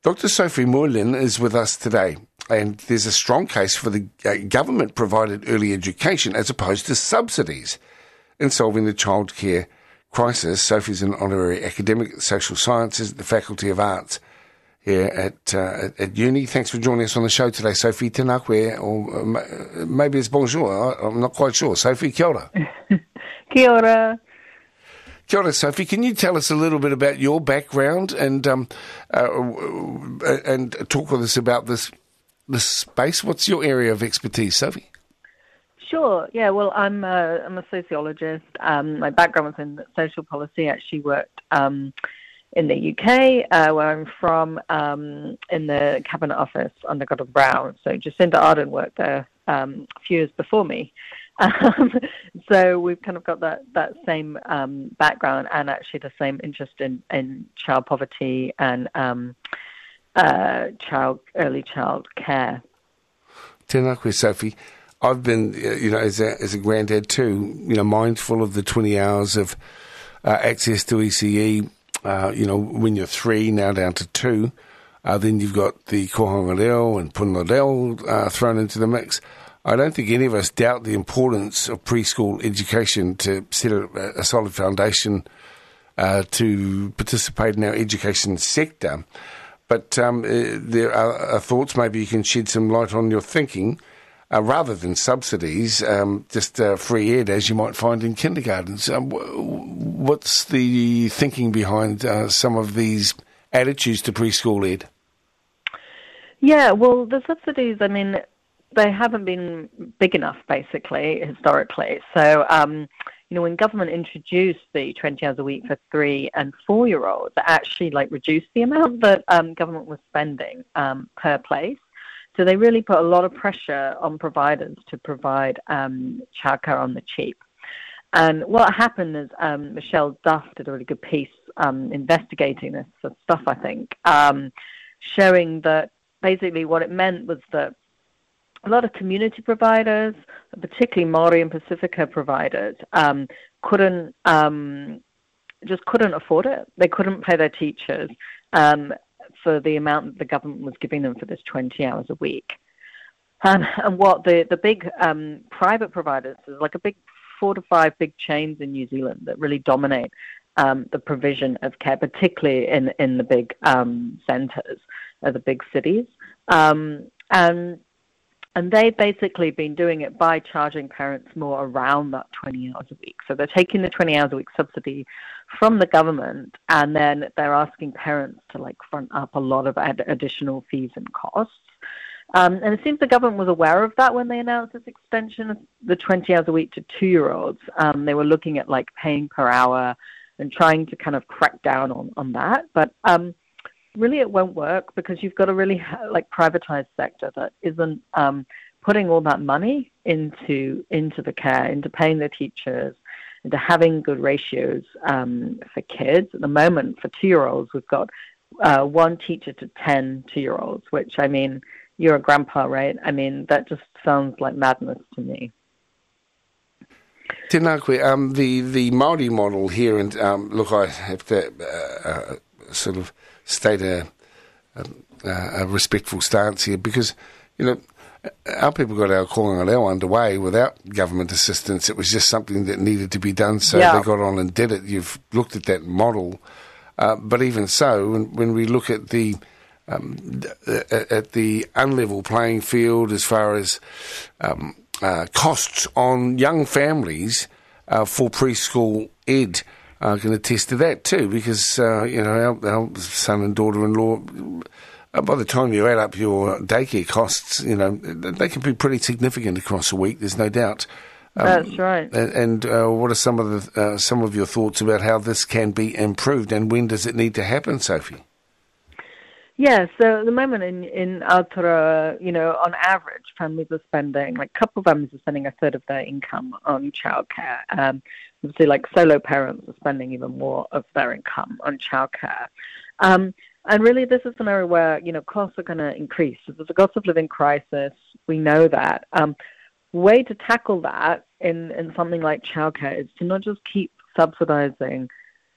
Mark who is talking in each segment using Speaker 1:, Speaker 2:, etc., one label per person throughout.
Speaker 1: Dr. Sophie Moylan is with us today, and there's a strong case for the government-provided early education as opposed to subsidies in solving the childcare crisis. Sophie's an honorary academic at Social Sciences at the Faculty of Arts here at uni. Thanks for joining us on the show today, Sophie. Tēnā koe, or maybe it's bonjour. I'm not quite sure. Sophie, kia ora.
Speaker 2: Kia ora.
Speaker 1: Kia ora, Sophie. Can you tell us a little bit about your background and talk with us about this space? What's your area of expertise, Sophie?
Speaker 2: Sure. Yeah. Well, I'm a sociologist. My background was in social policy. I actually worked in the UK, where I'm from, in the Cabinet Office under Gordon Brown. So Jacinda Ardern worked there a few years before me. So we've kind of got that same background and actually the same interest in child poverty and early child care.
Speaker 1: Tēnā koe, Sophie. I've been, as a granddad too, mindful of the 20 hours of access to ECE. When you're 3, now down to 2. Then you've got the kohanga reo and puna reo thrown into the mix. I don't think any of us doubt the importance of preschool education to set a solid foundation to participate in our education sector. But there are thoughts, maybe you can shed some light on your thinking, rather than subsidies, just free ed as you might find in kindergartens. What's the thinking behind some of these attitudes to preschool ed?
Speaker 2: Yeah, well, the subsidies, they haven't been big enough, basically, historically. So, when government introduced the 20 hours a week for 3 and 4-year-olds, it actually reduced the amount that government was spending per place. So they really put a lot of pressure on providers to provide childcare on the cheap. And what happened is Michelle Duff did a really good piece investigating this stuff, I think, showing that basically what it meant was that a lot of community providers, particularly Māori and Pacifica providers, couldn't afford it. They couldn't pay their teachers for the amount that the government was giving them for this 20 hours a week. And what the big private providers, there's a big 4 to 5 big chains in New Zealand that really dominate the provision of care, particularly in the big centres, the big cities. And they've basically been doing it by charging parents more around that 20 hours a week. So they're taking the 20 hours a week subsidy from the government, and then they're asking parents to front up a lot of additional fees and costs. And it seems the government was aware of that when they announced this extension of the 20 hours a week to 2-year-olds. They were looking at paying per hour and trying to kind of crack down on that. But really it won't work because you've got a really privatized sector that isn't putting all that money into the care, into paying the teachers, into having good ratios for kids. At the moment, for 2-year-olds, we've got 1 teacher to 10 2-year-olds, which, you're a grandpa, right? That just sounds like madness to me.
Speaker 1: Tēnā koe, the Māori model here, and look, I have to sort of state a respectful stance here because, our people got our kohanga reo underway without government assistance. It was just something that needed to be done, so they got on and did it. You've looked at that model. But even so, when we look at the unlevel playing field as far as costs on young families for preschool ed, I can attest to that too, because our son and daughter-in-law, by the time you add up your daycare costs, they can be pretty significant across a week. There's no doubt.
Speaker 2: That's right.
Speaker 1: And what are some of your thoughts about how this can be improved, and when does it need to happen, Sophie?
Speaker 2: Yeah, so at the moment in Aotearoa, on average, families are spending, couple families are spending a third of their income on childcare. Obviously, solo parents are spending even more of their income on childcare. And really, this is an area where, costs are going to increase. So there's a cost of living crisis. We know that. Way to tackle that in something like childcare is to not just keep subsidizing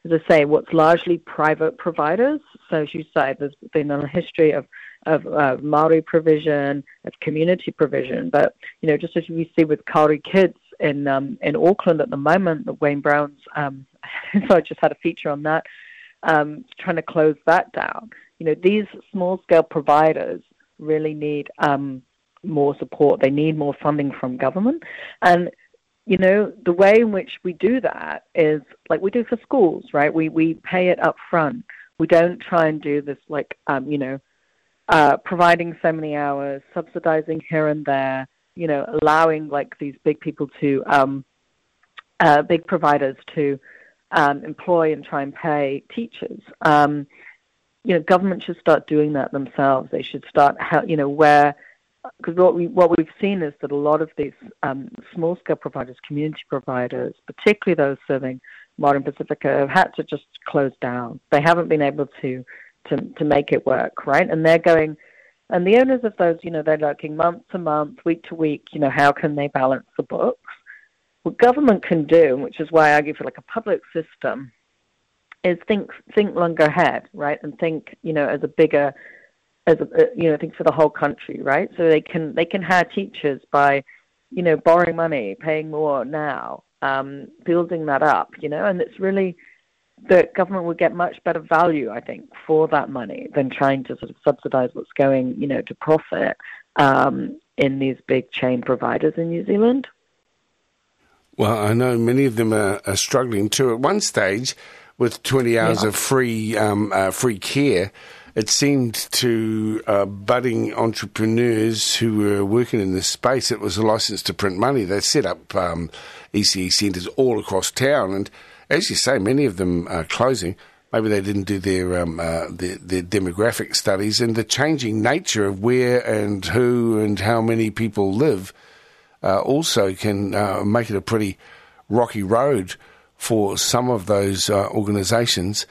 Speaker 2: as I say, what's largely private providers. So as you say, there's been a history of Māori provision, of community provision. But, just as we see with Kāori kids in Auckland at the moment, the Wayne Brown's, so I just had a feature on that, trying to close that down. These small-scale providers really need more support. They need more funding from government. And, the way in which we do that is like we do for schools, right? We pay it up front. We don't try and do this providing so many hours, subsidizing here and there, allowing like these big people to, big providers to employ and try and pay teachers. Government should start doing that themselves. They should start, because what we've seen is that a lot of these small-scale providers, community providers, particularly those serving Māori and Pacifica, have had to just close down. They haven't been able to make it work, right? And they're going, and the owners of those, they're looking month to month, week to week, how can they balance the books? What government can do, which is why I argue for like a public system, is think longer ahead, right? And think, think for the whole country, right? So they can hire teachers by, borrowing money, paying more now, building that up, and it's really, the government would get much better value, I think, for that money than trying to sort of subsidize what's going, to profit in these big chain providers in New Zealand.
Speaker 1: Well, I know many of them are struggling too. At one stage, with 20 hours of free care, it seemed to budding entrepreneurs who were working in this space, it was a license to print money. They set up ECE centres all across town, and as you say, many of them are closing. Maybe they didn't do their demographic studies, and the changing nature of where and who and how many people live also can make it a pretty rocky road for some of those organisations.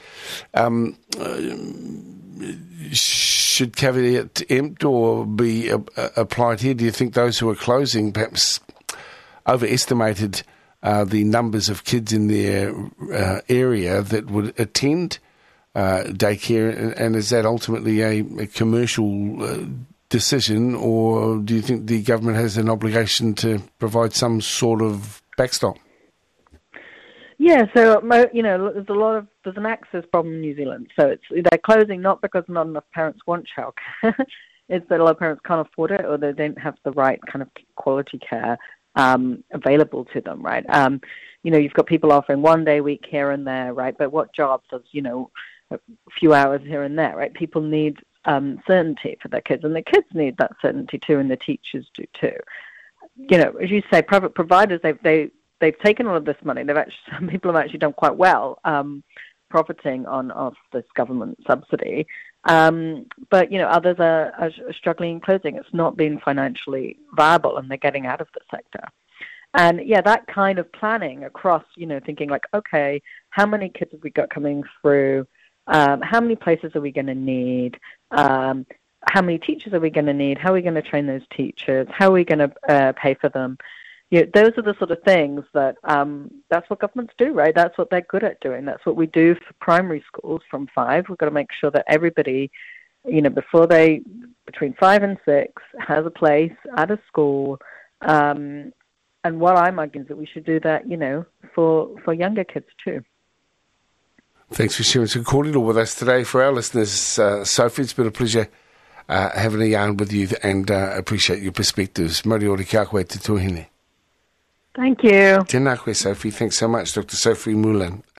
Speaker 1: Should caveat emptor be applied here? Do you think those who are closing perhaps overestimated the numbers of kids in their area that would attend daycare, and is that ultimately a commercial decision, or do you think the government has an obligation to provide some sort of backstop?
Speaker 2: Yeah, so there's an access problem in New Zealand. So they're closing not because not enough parents want childcare. It's that a lot of parents can't afford it, or they don't have the right kind of quality care available to them, right? You've got people offering 1 day a week here and there, right? But what job does, a few hours here and there, right? People need certainty for their kids, and the kids need that certainty too, and the teachers do too. As you say, private providers, they've taken all of this money. Some people have actually done quite well profiting off this government subsidy. But, others are struggling and closing. It's not been financially viable, and they're getting out of the sector. And, that kind of planning across, thinking like, okay, how many kids have we got coming through? How many places are we going to need? How many teachers are we going to need? How are we going to train those teachers? How are we going to pay for them? Those are the sort of things that that's what governments do, right? That's what they're good at doing. That's what we do for primary schools from 5. We've got to make sure that everybody, between 5 and 6, has a place at a school. And what I'm arguing is that we should do that, for younger kids too.
Speaker 1: Thanks for sharing some cordial with us today. For our listeners, Sophie, it's been a pleasure having a yarn with you, and appreciate your perspectives. Moriori kia koe te tuahine.
Speaker 2: Thank you.
Speaker 1: Tēnā koe, Sophie. Thanks so much, Dr. Sophie Moulin.